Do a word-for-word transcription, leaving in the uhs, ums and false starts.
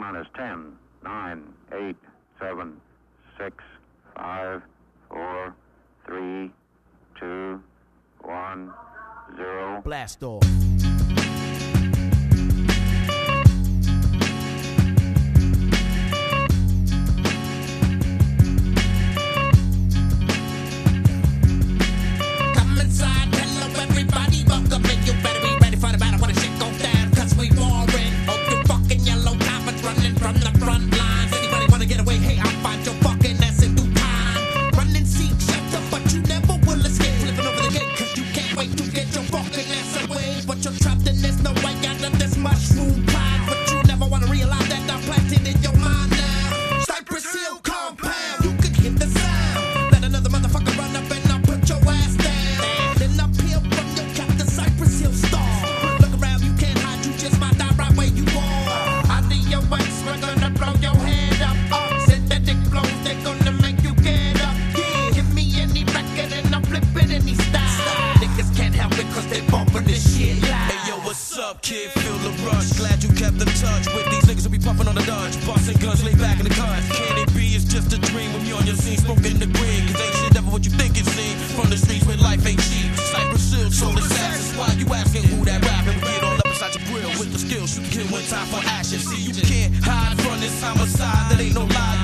minus ten, nine, eight, seven, six, five, four, three, two, one, zero. Blast off. Kid, feel the rush. Glad you kept in touch with these niggas who be puffing on the Dutch. Busting guns, lay back in the cut. Can it be? It's just a dream when you on your scene, smoking the green. Cause ain't shit ever what you think it seems. From the streets where life ain't cheap. Cypress Hill, soul assassins. Why you asking who that rapping? We get all up inside your grill with the skills. You kill one time for action. See, you can't hide from this homicide. That ain't no lie.